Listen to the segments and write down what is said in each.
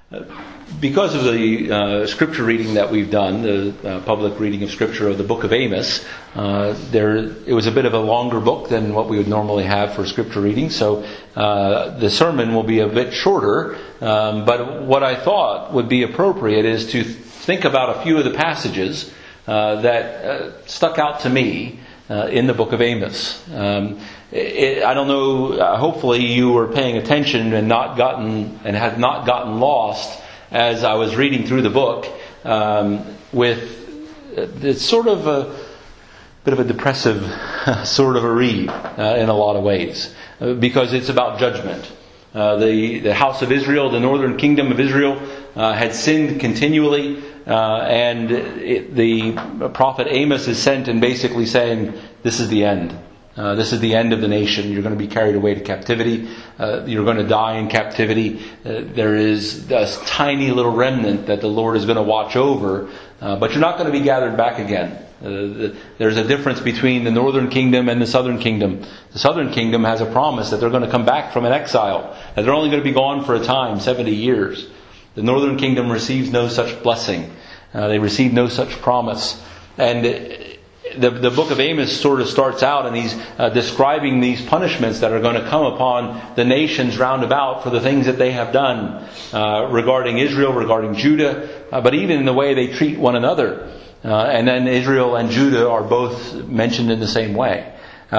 Because of the scripture reading that we've done, the public reading of scripture of the book of Amos, it was a bit of a longer book than what we would normally have for scripture reading, so the sermon will be a bit shorter. But what I thought would be appropriate is to think about a few of the passages that stuck out to me in the book of Amos. I don't know, hopefully you were paying attention and had not gotten lost as I was reading through the book, it's sort of a bit of a depressive sort of a read in a lot of ways, because it's about judgment. The house of Israel, the northern kingdom of Israel, had sinned continually, and the prophet Amos is sent and basically saying, this is the end. This is the end of the nation. You're going to be carried away to captivity. You're going to die in captivity. There is a tiny little remnant that the Lord is going to watch over, but you're not going to be gathered back again. There's a difference between the northern kingdom and the southern kingdom. The southern kingdom has a promise that they're going to come back from an exile, that they're only going to be gone for a time, 70 years. The northern kingdom receives no such blessing. They receive no such promise. And the book of Amos sort of starts out, and he's describing these punishments that are going to come upon the nations round about for the things that they have done regarding Israel, regarding Judah, but even in the way they treat one another. And then Israel and Judah are both mentioned in the same way.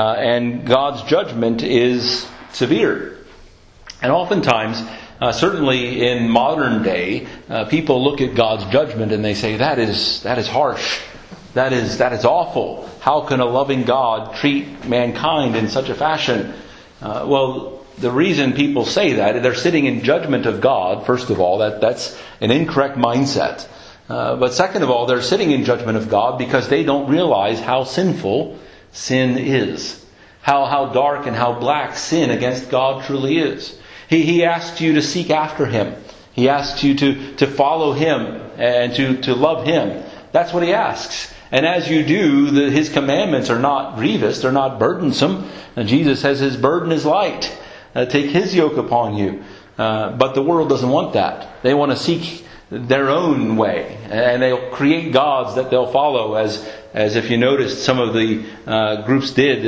And God's judgment is severe. And oftentimes, certainly in modern day, people look at God's judgment and they say, that is harsh. That is awful. How can a loving God treat mankind in such a fashion? Well, the reason people say that, they're sitting in judgment of God, first of all. That's an incorrect mindset. But second of all, they're sitting in judgment of God because they don't realize how sinful sin is. How dark and how black sin against God truly is. He asks you to seek after Him. He asks you to follow Him and to love Him. That's what He asks. And as you do, His commandments are not grievous, they're not burdensome. And Jesus says His burden is light. Take His yoke upon you. But the world doesn't want that. They want to seek their own way. And they'll create gods that they'll follow, as if you noticed some of the groups did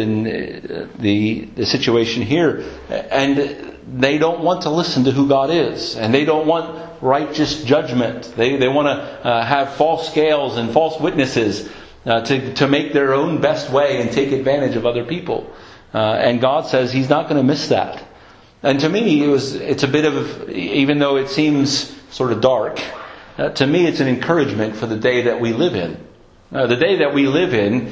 in the situation here. And they don't want to listen to who God is. And they don't want righteous judgment. They want to have false scales and false witnesses to make their own best way and take advantage of other people. And God says He's not going to miss that. And to me, it's a bit of, even though it seems sort of dark, to me it's an encouragement for the day that we live in. The day that we live in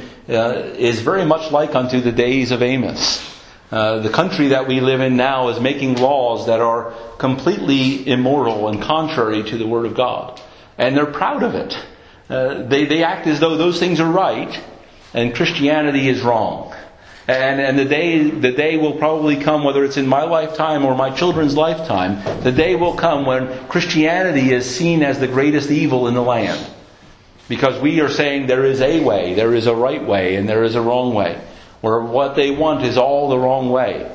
is very much like unto the days of Amos. The country that we live in now is making laws that are completely immoral and contrary to the Word of God. And they're proud of it. They act as though those things are right and Christianity is wrong. And the day will probably come, whether it's in my lifetime or my children's lifetime, the day will come when Christianity is seen as the greatest evil in the land. Because we are saying there is a way, there is a right way, and there is a wrong way. Where what they want is all the wrong way.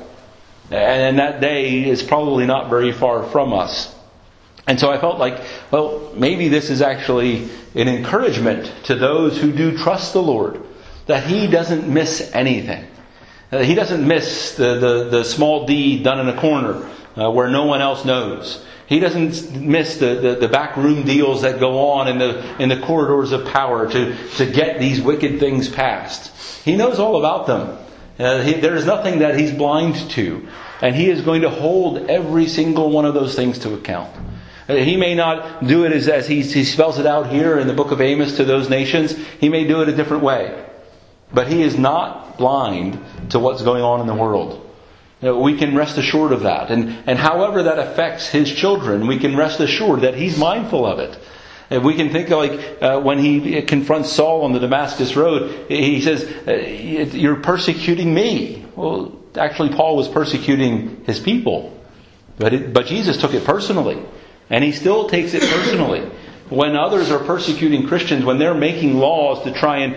And that day is probably not very far from us. And so I felt like, well, maybe this is actually an encouragement to those who do trust the Lord. That He doesn't miss anything. He doesn't miss the small deed done in a corner where no one else knows. He doesn't miss the backroom deals that go on in the corridors of power to get these wicked things passed. He knows all about them. There is nothing that He's blind to. And He is going to hold every single one of those things to account. He may not do it as he spells it out here in the book of Amos to those nations. He may do it a different way. But He is not blind to what's going on in the world. We can rest assured of that. And however that affects His children, we can rest assured that He's mindful of it. And we can think like when He confronts Saul on the Damascus Road, He says, you're persecuting me. Well, actually Paul was persecuting his people. But Jesus took it personally. And He still takes it personally. When others are persecuting Christians, when they're making laws to try and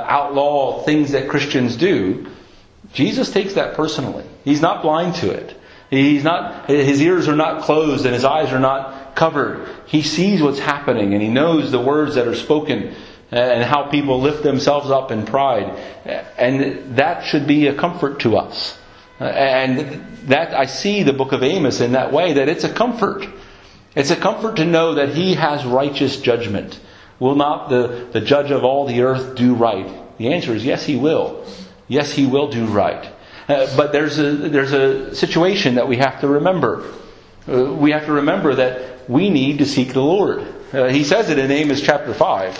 outlaw things that Christians do, Jesus takes that personally. He's not blind to it. His ears are not closed and His eyes are not covered. He sees what's happening, and he knows the words that are spoken and how people lift themselves up in pride. And that should be a comfort to us. And that I see the book of Amos in that way, that it's a comfort. It's a comfort to know that he has righteous judgment. Will not the judge of all the earth do right? The answer is yes, he will. Yes, he will do right. But there's a situation that we have to remember. We have to remember that we need to seek the Lord. He says it in Amos chapter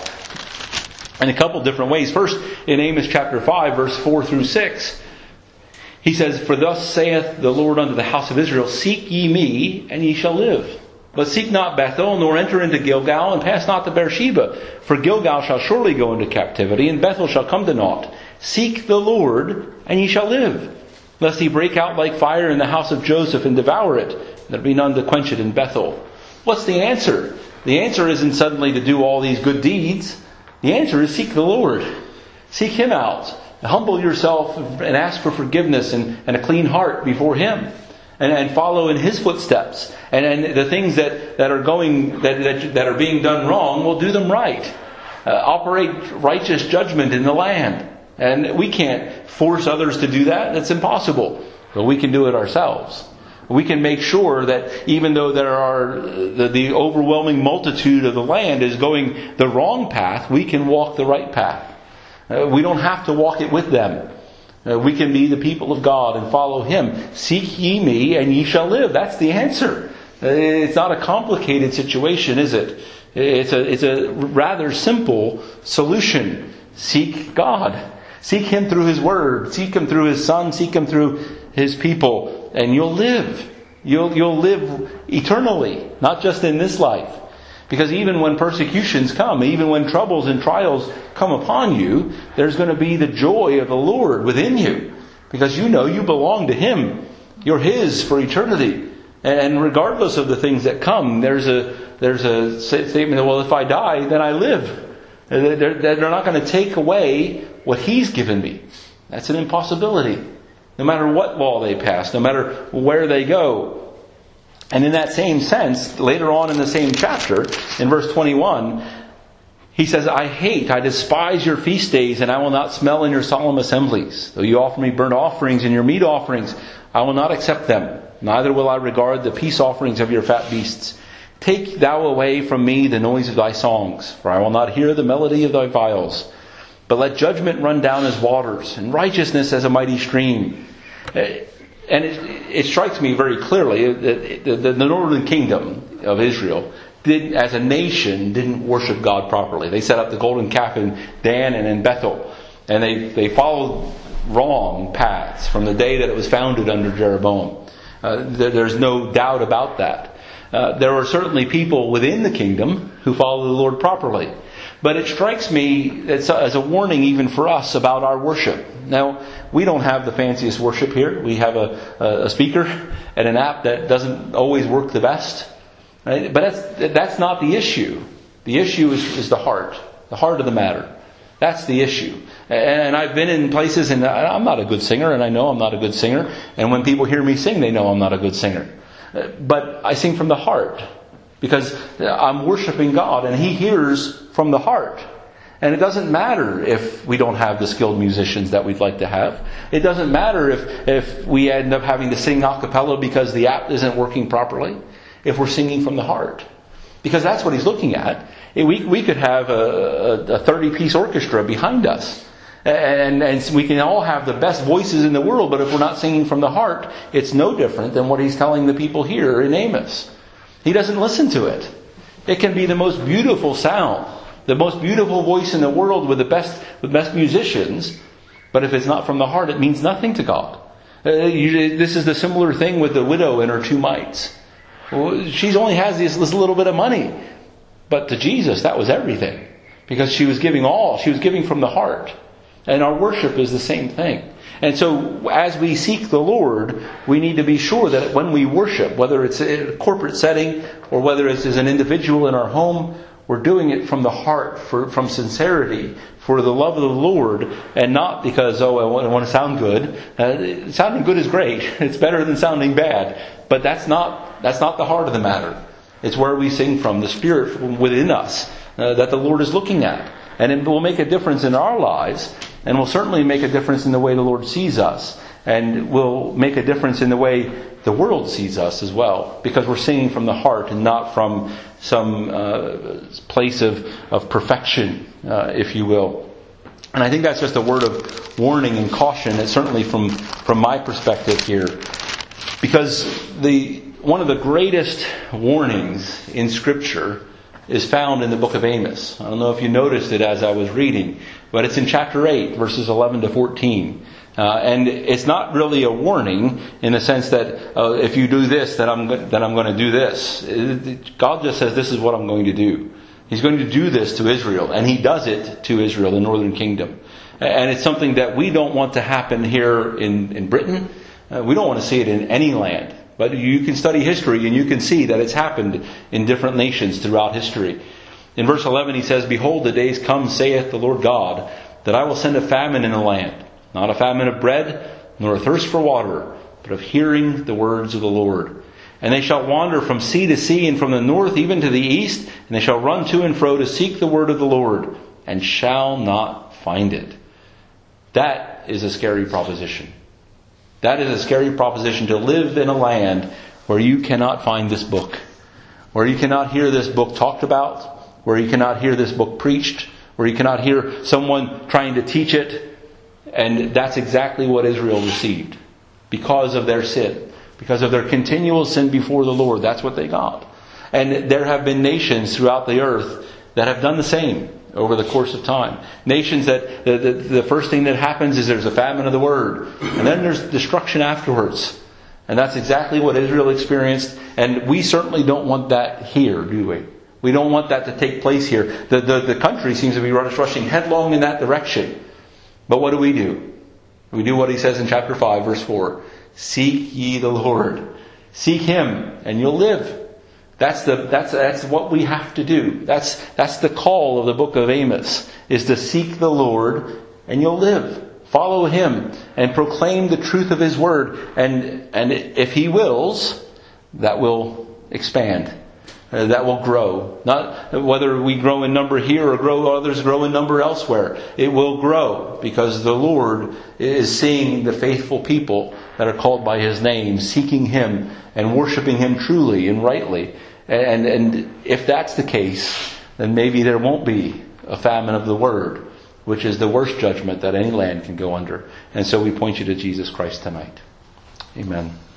5 in a couple different ways. First, in Amos chapter 5, verse 4 through 6, he says, "For thus saith the Lord unto the house of Israel, Seek ye me, and ye shall live. But seek not Bethel, nor enter into Gilgal, and pass not to Beersheba. For Gilgal shall surely go into captivity, and Bethel shall come to naught. Seek the Lord, and ye shall live. Lest he break out like fire in the house of Joseph, and devour it. There be none to quench it in Bethel." What's the answer? The answer isn't suddenly to do all these good deeds. The answer is seek the Lord. Seek Him out. Humble yourself and ask for forgiveness and a clean heart before Him. And follow in His footsteps. And the things that are being done wrong, will do them right. Operate righteous judgment in the land. And we can't force others to do that. It's impossible. But we can do it ourselves. We can make sure that even though there are the overwhelming multitude of the land is going the wrong path, we can walk the right path. We don't have to walk it with them. We can be the people of God and follow Him. Seek ye me, and ye shall live. That's the answer. It's not a complicated situation, is it? It's a rather simple solution. Seek God. Seek Him through His Word. Seek Him through His Son. Seek Him through His people. And you'll live. You'll live eternally. Not just in this life. Because even when persecutions come, even when troubles and trials come upon you, there's going to be the joy of the Lord within you. Because you know you belong to Him. You're His for eternity. And regardless of the things that come, there's a statement that, well, if I die, then I live. They're not going to take away what He's given me. That's an impossibility. No matter what law they pass, no matter where they go. And in that same sense, later on in the same chapter, in verse 21, he says, I despise your feast days, and I will not smell in your solemn assemblies. Though you offer me burnt offerings and your meat offerings, I will not accept them. Neither will I regard the peace offerings of your fat beasts. Take thou away from me the noise of thy songs, for I will not hear the melody of thy viols. But let judgment run down as waters, and righteousness as a mighty stream. And it strikes me very clearly that the northern kingdom of Israel, as a nation, didn't worship God properly. They set up the golden calf in Dan and in Bethel. And they followed wrong paths from the day that it was founded under Jeroboam. There's no doubt about that. There are certainly people within the kingdom who follow the Lord properly. But it strikes me as a warning even for us about our worship. Now, we don't have the fanciest worship here. We have a speaker and an app that doesn't always work the best. Right? But that's not the issue. The issue is the heart of the matter. That's the issue. And I've been in places, and I'm not a good singer, and I know I'm not a good singer. And when people hear me sing, they know I'm not a good singer. But I sing from the heart. Because I'm worshiping God, and He hears from the heart. And it doesn't matter if we don't have the skilled musicians that we'd like to have. It doesn't matter if we end up having to sing a cappella because the app isn't working properly. If we're singing from the heart. Because that's what He's looking at. We could have a 30-piece orchestra behind us. And we can all have the best voices in the world, but if we're not singing from the heart, it's no different than what He's telling the people here in Amos. He doesn't listen to it. It can be the most beautiful sound, the most beautiful voice in the world with the best musicians, but if it's not from the heart, it means nothing to God. This is the similar thing with the widow and her 2 mites. She only has this little bit of money, but to Jesus that was everything, because she was giving all. She was giving from the heart, and our worship is the same thing. And so as we seek the Lord, we need to be sure that when we worship, whether it's in a corporate setting or whether it's as an individual in our home, we're doing it from the heart, from sincerity, for the love of the Lord, and not because, I want to sound good. Sounding good is great. It's better than sounding bad. But that's not the heart of the matter. It's where we sing from, the Spirit within us that the Lord is looking at. And it will make a difference in our lives, and will certainly make a difference in the way the Lord sees us, and will make a difference in the way the world sees us as well, because we're singing from the heart and not from some place of perfection, if you will. And I think that's just a word of warning and caution, and certainly from my perspective here. Because one of the greatest warnings in Scripture is found in the book of Amos. I don't know if you noticed it as I was reading, but it's in chapter 8, verses 11 to 14. And it's not really a warning in the sense that if you do this, then I'm going to do this. God just says, this is what I'm going to do. He's going to do this to Israel, and He does it to Israel, the northern kingdom. And it's something that we don't want to happen here in Britain. We don't want to see it in any land. But you can study history and you can see that it's happened in different nations throughout history. In verse 11 he says, "Behold, the days come, saith the Lord God, that I will send a famine in the land. Not a famine of bread, nor a thirst for water, but of hearing the words of the Lord. And they shall wander from sea to sea, and from the north even to the east, and they shall run to and fro to seek the word of the Lord, and shall not find it." That is a scary proposition. That is a scary proposition, to live in a land where you cannot find this book, where you cannot hear this book talked about, where you cannot hear this book preached, where you cannot hear someone trying to teach it. And that's exactly what Israel received because of their sin, because of their continual sin before the Lord. That's what they got. And there have been nations throughout the earth that have done the same over the course of time. Nations that the first thing that happens is there's a famine of the word, and then there's destruction afterwards. And that's exactly what Israel experienced, and we certainly don't want that here, do we? We don't want that to take place here. The country seems to be rushing headlong in that direction. But what do? We do what he says in chapter 5, verse 4. "Seek ye the Lord." Seek Him, and you'll live. That's what we have to do. That's the call of the book of Amos, is to seek the Lord, and you'll live. Follow Him and proclaim the truth of His word. And if He wills, that will expand. That will grow. Not whether we grow in number here or others grow in number elsewhere. It will grow because the Lord is seeing the faithful people that are called by His name, seeking Him and worshiping Him truly and rightly. And if that's the case, then maybe there won't be a famine of the word, which is the worst judgment that any land can go under. And so we point you to Jesus Christ tonight. Amen.